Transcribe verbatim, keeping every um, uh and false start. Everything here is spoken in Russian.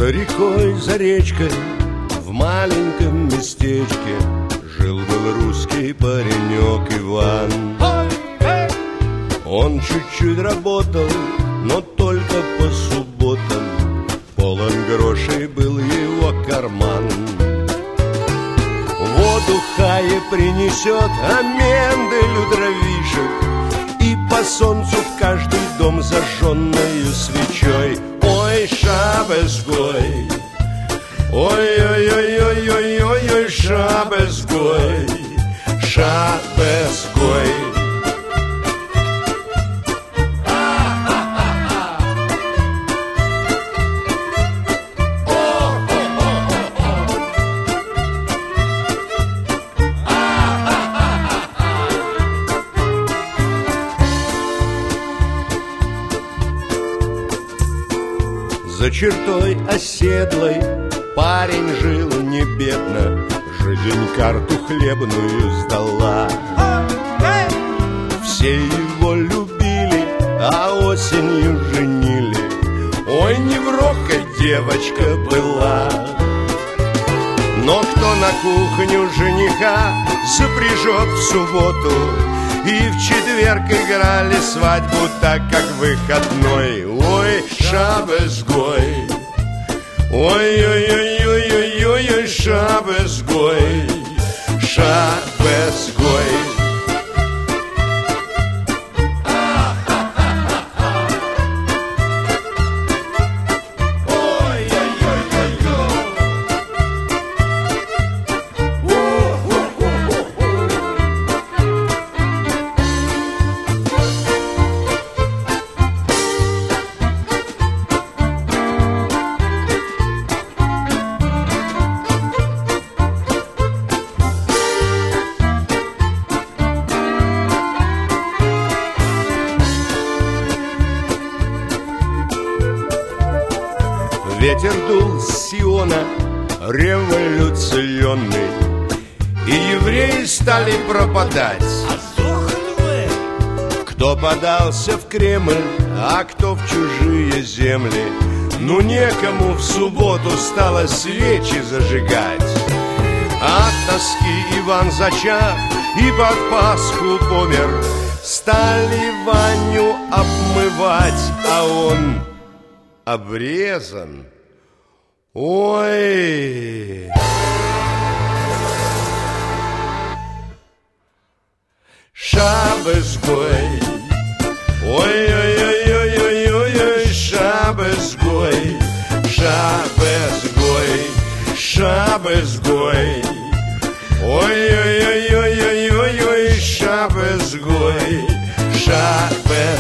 За рекой, за речкой, в маленьком местечке жил-был русский паренек Иван. Он чуть-чуть работал, но только по субботам. Полон грошей был его карман. Воду хае принесет, а менделю дровишек, и по солнцу в каждый дом зажженную свечой. Ой, шабезгой, ой-ой-ой-ой-ой-ой, шабезгой, шабезгой. За чертой оседлой парень жил не бедно, жизнь карту хлебную сдала. Все его любили, а осенью женили. Ой, неврока девочка была. Но кто на кухню жениха запряжет в субботу, и в четверг играли свадьбу так, как выходной. Ой, шабезгой, ой-ой-ой-ой-ой-ой, шабезгой, шабезгой. Ветер дул с Сиона революционный, и евреи стали пропадать. Кто подался в Кремль, а кто в чужие земли. Ну некому в субботу стало свечи зажигать. От тоски Иван зачах и под Пасху помер. Стали Ваню обмывать, а он обрезан. Ой! Шабезгой, ой-ой-ой-ой-ой-ой, шабезгой, шабезгой, шабезгой, ой-ой-ой-ой-ой-ой, шабезгой, шабезгой.